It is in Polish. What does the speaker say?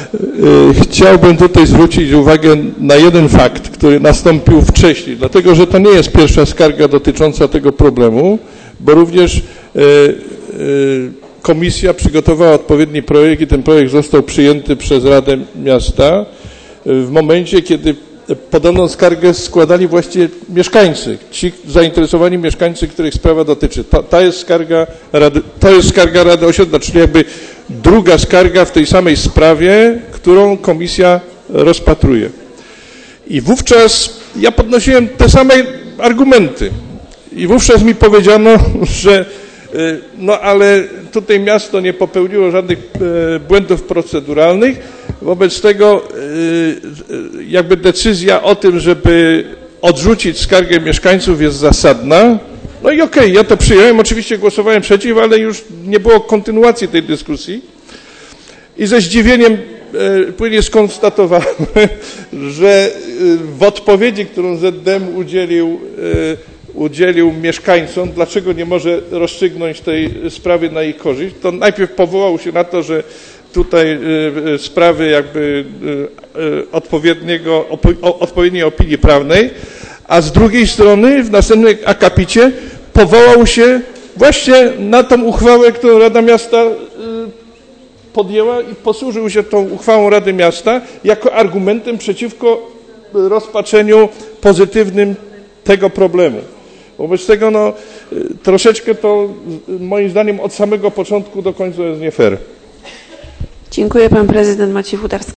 chciałbym tutaj zwrócić uwagę na jeden fakt, który nastąpił wcześniej, dlatego że to nie jest pierwsza skarga dotycząca tego problemu, bo również komisja przygotowała odpowiedni projekt i ten projekt został przyjęty przez Radę Miasta w momencie, kiedy podobną skargę składali właściwie mieszkańcy, ci zainteresowani mieszkańcy, których sprawa dotyczy. To jest skarga Rady Osiedla, czyli jakby druga skarga w tej samej sprawie, którą komisja rozpatruje. I wówczas ja podnosiłem te same argumenty i wówczas mi powiedziano, że no ale tutaj miasto nie popełniło żadnych błędów proceduralnych, wobec tego jakby decyzja o tym, żeby odrzucić skargę mieszkańców jest zasadna. No i okej, ja to przyjąłem, oczywiście głosowałem przeciw, ale już nie było kontynuacji tej dyskusji. I ze zdziwieniem płynnie skonstatowałem, że w odpowiedzi, którą ZDM udzielił mieszkańcom, dlaczego nie może rozstrzygnąć tej sprawy na ich korzyść, to najpierw powołał się na to, że tutaj sprawy jakby odpowiedniej opinii prawnej, a z drugiej strony w następnym akapicie powołał się właśnie na tą uchwałę, którą Rada Miasta podjęła i posłużył się tą uchwałą Rady Miasta jako argumentem przeciwko rozpatrzeniu pozytywnym tego problemu. Wobec tego no, troszeczkę to moim zdaniem od samego początku do końca jest nie fair. Dziękuję. Pan prezydent Maciej Futarski.